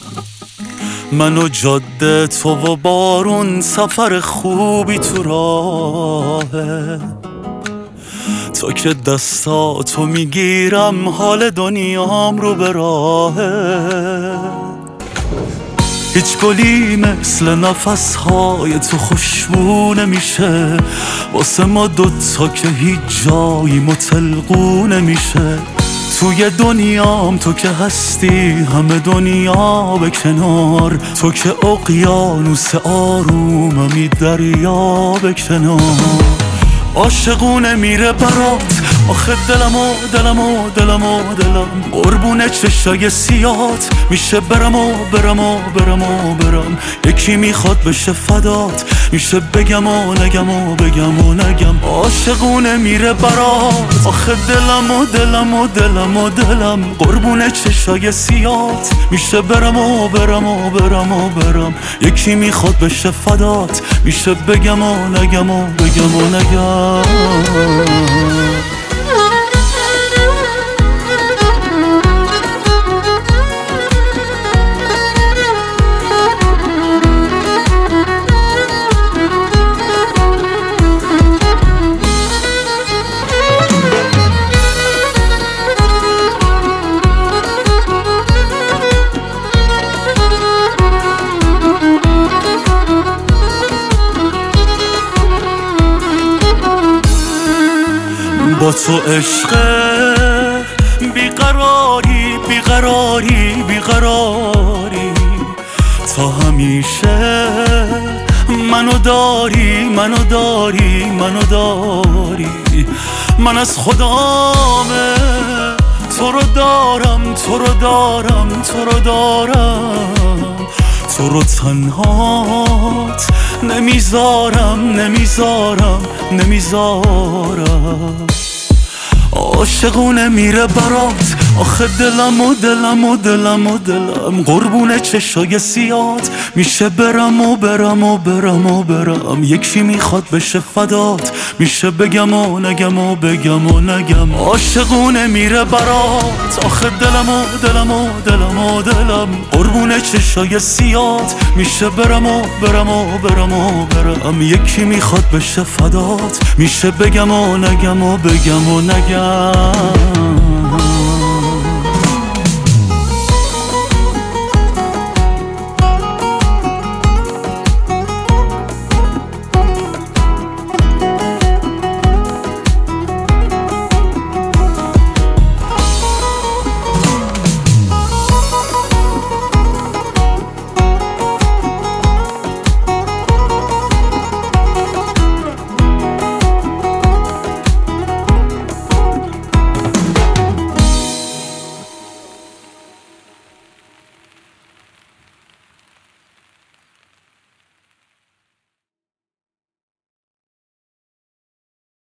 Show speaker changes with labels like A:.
A: من و جاده تو و بارون سفر خوبی تو راهه، تو که دستاتو میگیرم حال دنیام رو به راهه. هیچ گلی مثل نفسهای تو خوشبو نمیشه واسه ما دوتا که هیچ جایی متلقو نمیشه. توی دنیام تو که هستی همه دنیا به کنار، تو که اقیانوس آروممی دریا به کنار. عاشقونه میره برات آخه دلم قربون چشای سیات میشه برم یکی میخواد بشه فدات میشه بگم و نگم. عاشقونه میره برات آخه دلم قربون چشای سیات میشه برم یکی میخواد بشه فدات میشه بگم و نگم. با تو عشق بیقراری تا همیشه منو داری من از خدامه تو رو دارم تو رو تنهات نمیذارم. عاشقونه میره برات آخه دلم قربون چشای سیات میشه برم یکی میخواد بشه فدات میشه بگم و نگم. عاشقونه میره برات آخه دلم قربون چشای سیات میشه برم یکی میخواد بشه فدات میشه بگم و نگم.